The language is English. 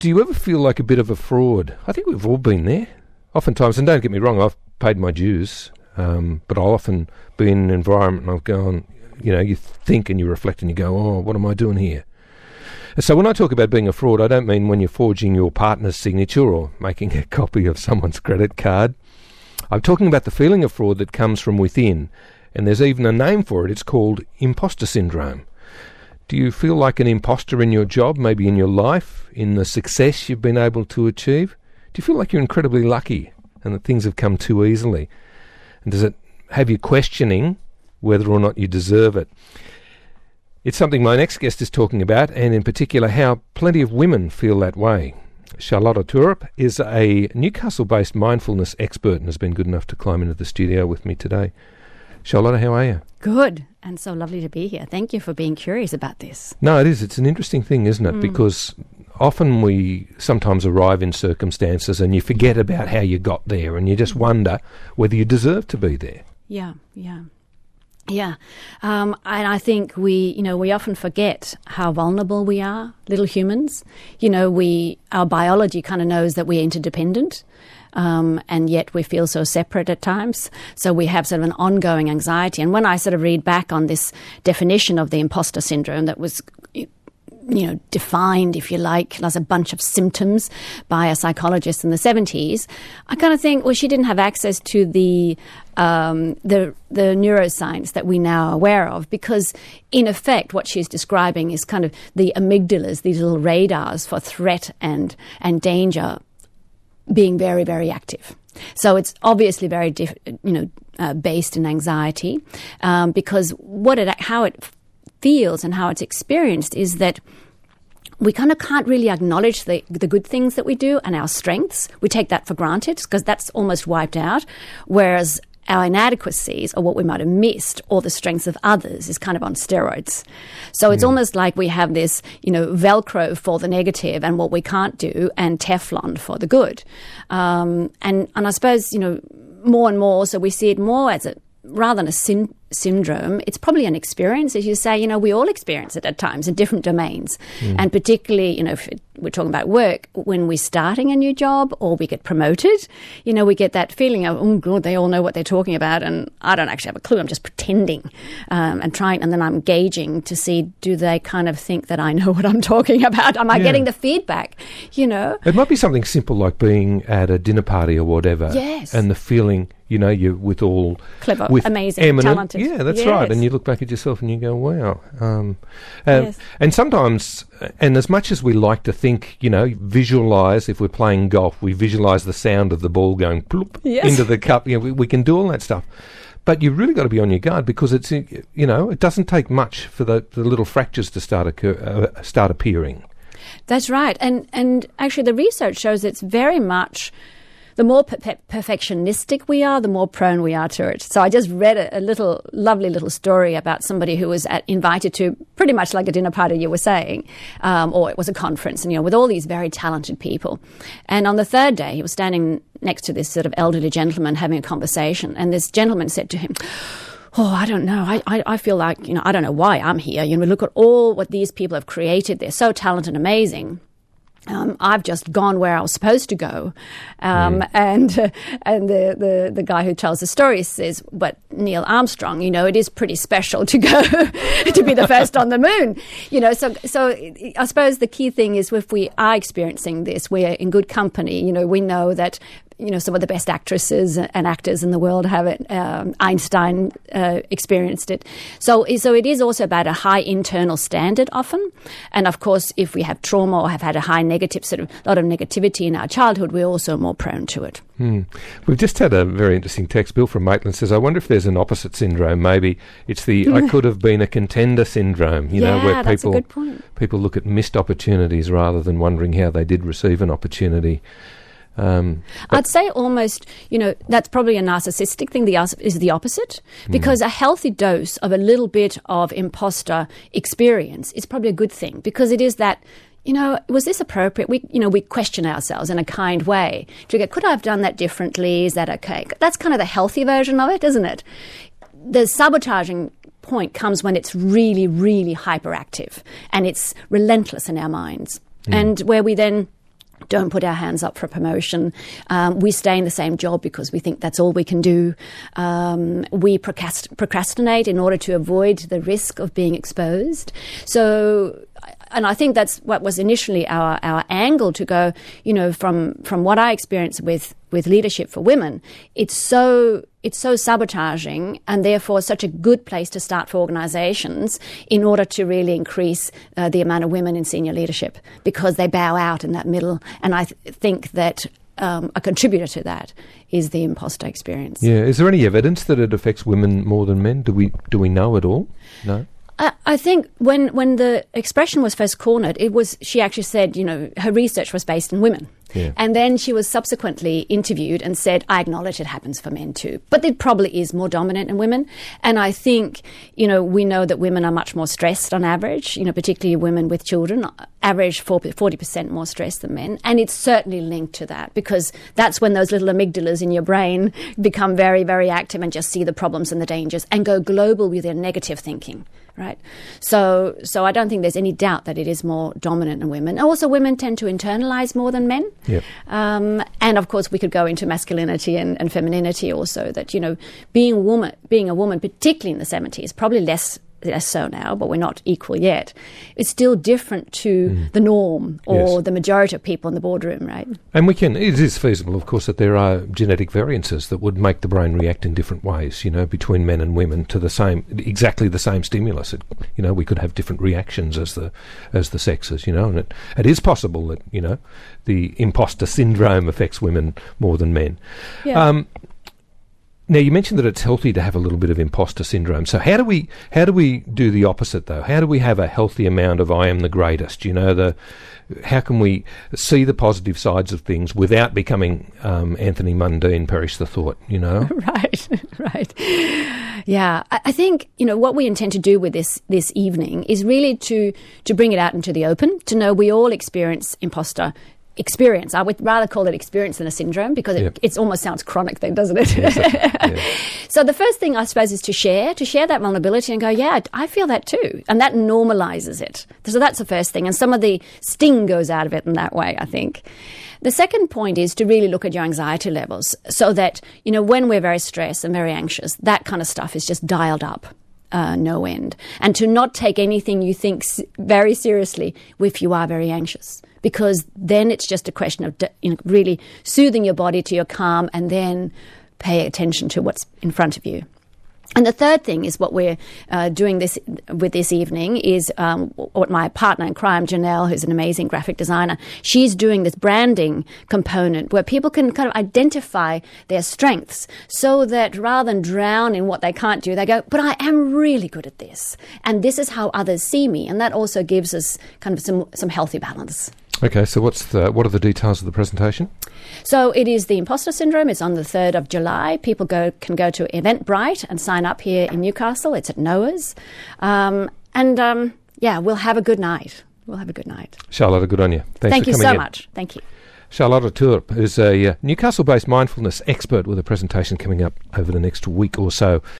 Do you ever feel like a bit of a fraud? I think we've all been there. Oftentimes, and don't get me wrong, I've paid my dues, but I'll often be in an environment and I'll go on, you think and you reflect and you go, oh, what am I doing here? So when I talk about being a fraud, I don't mean when you're forging your partner's signature or making a copy of someone's credit card. I'm talking about the feeling of fraud that comes from within, and there's even a name for it. It's called imposter syndrome. Do you feel like an imposter in your job, maybe in your life, in the success you've been able to achieve? Do you feel like you're incredibly lucky and that things have come too easily? And does it have you questioning whether or not you deserve it? It's something my next guest is talking about, and in particular how plenty of women feel that way. Charlotta Thurup is a Newcastle-based mindfulness expert and has been good enough to climb into the studio with me today. Charlotta, how are you? Good, and so lovely to be here. Thank you for being curious about this. No, it is. It's an interesting thing, isn't it? Because often we sometimes arrive in circumstances and you forget about how you got there and you just wonder whether you deserve to be there. Yeah. And I think we often forget how vulnerable we are, little humans. Our biology kind of knows that we're interdependent, and yet we feel so separate at times. So we have sort of an ongoing anxiety. And when I sort of read back on this definition of the imposter syndrome that was defined, if you like, as a bunch of symptoms by a psychologist in the 70s, I kind of think, well, she didn't have access to the neuroscience that we now are aware of, because in effect what she's describing is kind of the amygdalas, these little radars for threat and danger being very, very active. So it's obviously very based in anxiety, because how it feels and how it's experienced is that we kind of can't really acknowledge the good things that we do and our strengths. We take that for granted because that's almost wiped out, whereas our inadequacies or what we might have missed or the strengths of others is kind of on steroids. So it's almost like we have this, Velcro for the negative and what we can't do, and Teflon for the good. And I suppose, more and more, so we see it more as rather than a syndrome, it's probably an experience. As you say, we all experience it at times in different domains. And particularly, if we're talking about work, when we're starting a new job or we get promoted, we get that feeling of, oh, God, they all know what they're talking about and I don't actually have a clue. I'm just pretending and trying, and then I'm gauging to see, do they kind of think that I know what I'm talking about? Am I getting the feedback, It might be something simple like being at a dinner party or whatever. Yes. And the feeling, you're with all... Clever, with amazing, eminent, talented. Yeah, that's right. And you look back at yourself and you go, wow. Yes. And sometimes, and as much as we like to think, visualise, if we're playing golf, we visualise the sound of the ball going ploop into the cup. We can do all that stuff. But you've really got to be on your guard, because it's, it doesn't take much for the little fractures to start appearing. That's right. And actually the research shows it's very much... The more perfectionistic we are, the more prone we are to it. So I just read a lovely little story about somebody who was invited to pretty much like a dinner party, you were saying, or it was a conference, and with all these very talented people. And on the third day, he was standing next to this sort of elderly gentleman having a conversation, and this gentleman said to him, "Oh, I don't know. I feel like, I don't know why I'm here. Look at all what these people have created. They're so talented and amazing. I've just gone where I was supposed to go." And the guy who tells the story says, "But Neil Armstrong, it is pretty special to go to be the first on the moon." So I suppose the key thing is, if we are experiencing this, we're in good company. We know that some of the best actresses and actors in the world have it. Einstein experienced it. So it is also about a high internal standard often. And of course, if we have trauma or have had a high negative, lot of negativity in our childhood, we're also more prone to it. We've just had a very interesting text. Bill from Maitland says, I wonder if there's an opposite syndrome. Maybe it's the I could have been a contender syndrome, where that's a good point. People look at missed opportunities rather than wondering how they did receive an opportunity. I'd say almost, that's probably a narcissistic thing. Is the opposite, because a healthy dose of a little bit of imposter experience is probably a good thing, because it is that, was this appropriate? We question ourselves in a kind way. Do we go, could I have done that differently? Is that okay? That's kind of the healthy version of it, isn't it? The sabotaging point comes when it's really, really hyperactive and it's relentless in our minds, and where we then don't put our hands up for promotion. We stay in the same job because we think that's all we can do. We procrastinate in order to avoid the risk of being exposed. So, and I think that's what was initially our angle to go, from what I experienced with leadership for women, it's so sabotaging and therefore such a good place to start for organisations in order to really increase the amount of women in senior leadership, because they bow out in that middle. And I think that a contributor to that is the imposter experience. Yeah. Is there any evidence that it affects women more than men? Do we know at all? No. I think when the expression was first cornered, she actually said, her research was based in women. Yeah. And then she was subsequently interviewed and said, I acknowledge it happens for men too. But it probably is more dominant in women. And I think, we know that women are much more stressed on average, particularly women with children, average 40% more stressed than men. And it's certainly linked to that, because that's when those little amygdalas in your brain become very, very active and just see the problems and the dangers and go global with their negative thinking. Right. So I don't think there's any doubt that it is more dominant in women. Also, women tend to internalize more than men. Yep. And of course, we could go into masculinity and femininity also, that, being a woman, particularly in the 70s, probably less so now, but we're not equal yet. It's still different to the norm or the majority of people in the boardroom, right? And it is feasible, of course, that there are genetic variances that would make the brain react in different ways, between men and women to exactly the same stimulus. We could have different reactions as the sexes, and it is possible that, the imposter syndrome affects women more than men. Yeah. Now, you mentioned that it's healthy to have a little bit of imposter syndrome. So how do we do the opposite, though? How do we have a healthy amount of I am the greatest? How can we see the positive sides of things without becoming Anthony Mundine, perish the thought, Right. Yeah, I think, what we intend to do with this evening is really to bring it out into the open, to know we all experience imposter experience. I would rather call it experience than a syndrome, because it almost sounds chronic then, doesn't it? Yes, So the first thing, I suppose, is to share that vulnerability and go, yeah, I feel that too. And that normalizes it. So that's the first thing. And some of the sting goes out of it in that way, I think. The second point is to really look at your anxiety levels, so that, when we're very stressed and very anxious, that kind of stuff is just dialed up. No end. And to not take anything you think very seriously if you are very anxious, because then it's just a question of really soothing your body to your calm and then pay attention to what's in front of you. And the third thing is what we're doing this evening is what my partner in crime, Janelle, who's an amazing graphic designer, she's doing this branding component where people can kind of identify their strengths, so that rather than drown in what they can't do, they go, but I am really good at this. And this is how others see me. And that also gives us kind of some healthy balance. Okay, so what are the details of the presentation? So it is the imposter syndrome. It's on the 3rd of July. People can go to Eventbrite and sign up here in Newcastle. It's at Noah's. We'll have a good night. Charlotte, good on you. Thanks for coming in. Thank you so much. Thank you. Charlotte Turp is a Newcastle-based mindfulness expert with a presentation coming up over the next week or so.